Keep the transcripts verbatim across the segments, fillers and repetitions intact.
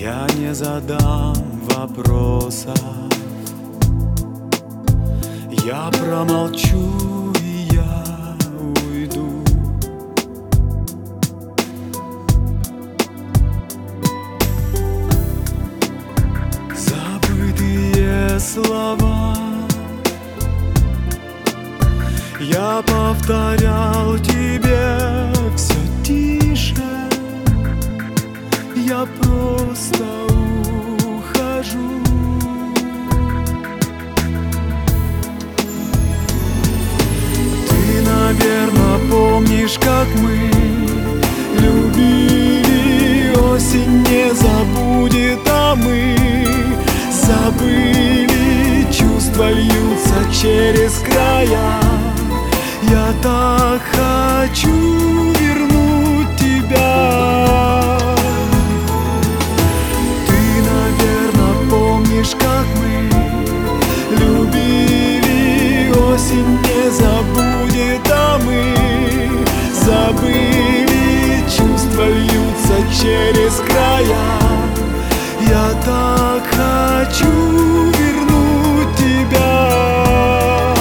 Я не задам вопросов, я промолчу и я уйду. Забытые слова я повторял тебе все тише. Я просто ухожу. Ты, наверное, помнишь, как мы любили. Осень не забудет, а мы забыли. Чувства льются через края. Я так хочу вернуть тебя. Как мы любили, осень не забудет, а мы забыли. Чувства льются через края. Я так хочу вернуть тебя.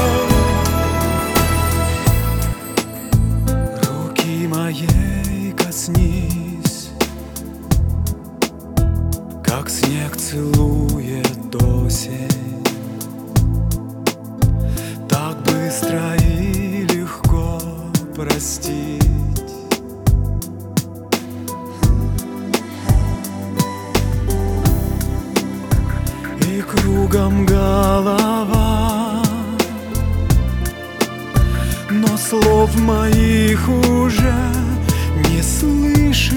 Руки моей коснись, как снег целует осень, так быстро и легко простить. И кругом голова, но слов моих уже не слышишь.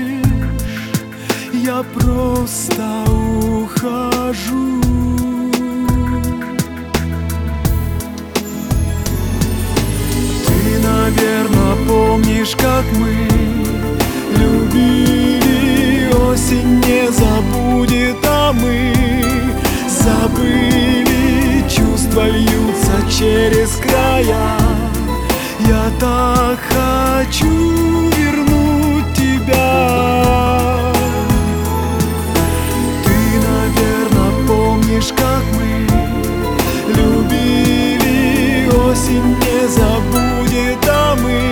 Я просто ухожу. Ты, наверное, помнишь, как мы любили. Осень не забудет, а мы забыли. Чувства льются через края. Я так хочу вернуть тебя. Как мы любили, осень не забудет, а мы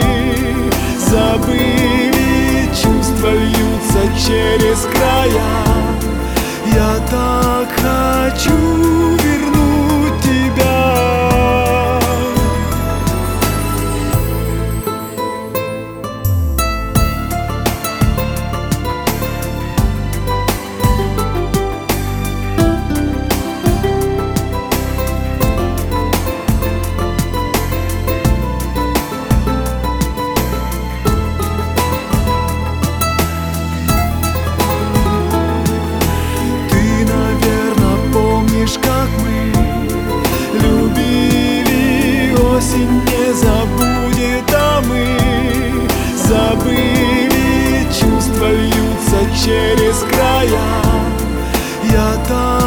забыли. Чувства льются через края. Я так хочу вернуть тебя. Как мы любили, осень не забудет, а мы забыли. Чувства льются через края. Я так